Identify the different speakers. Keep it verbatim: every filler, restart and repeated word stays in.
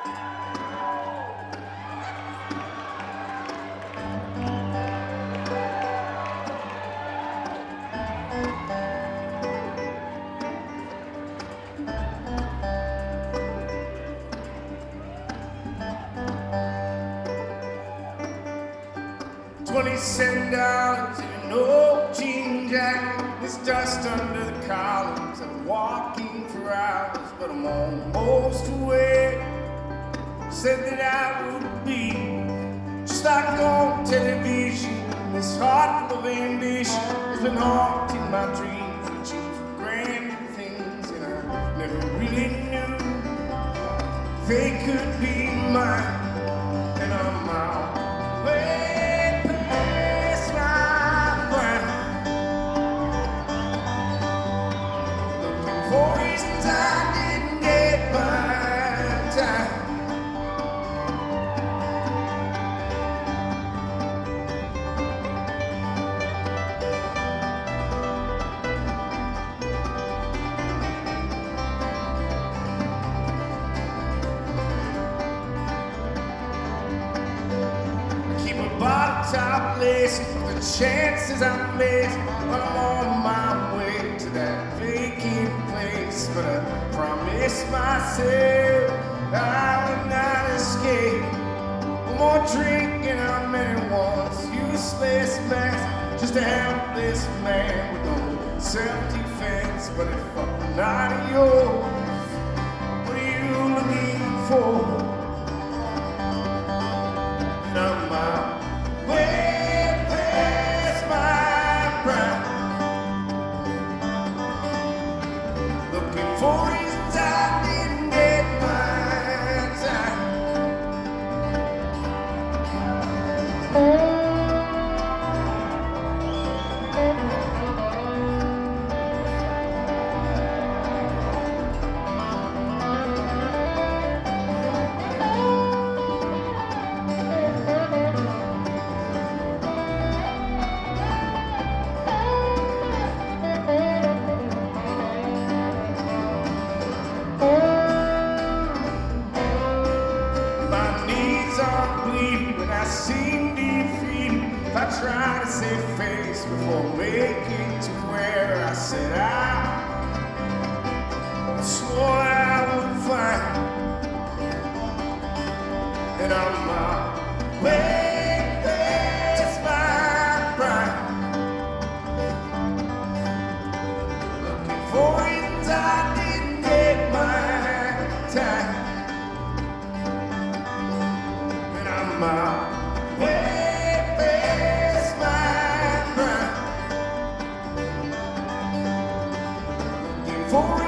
Speaker 1: Twenty-seven dollars in an old jean jacket. There's dust under the columns. I'm walking for hours, but I'm almost away. Said that I would be just like on television. This heart full of ambition has been haunting my dreams, reaching for grand things, and I never really knew they could be mine. And I'm out way. For reasons I didn't get by time. I keep a bottle top list for the chances I miss when I'm on my way to that vacant place, but I promised myself I would not escape. One more drink and I'm in once. Useless mess, just a helpless man with no self-defense. But if I'm not yours, what are you looking for? And I'm out way past my prime. For reasons I didn't get my time. When I seem defeated, if I try to save face before making to where I set out, I swore I would find, and I'm out way past my prime, looking for reasons I didn't get my time. I'm out way past my prime, looking for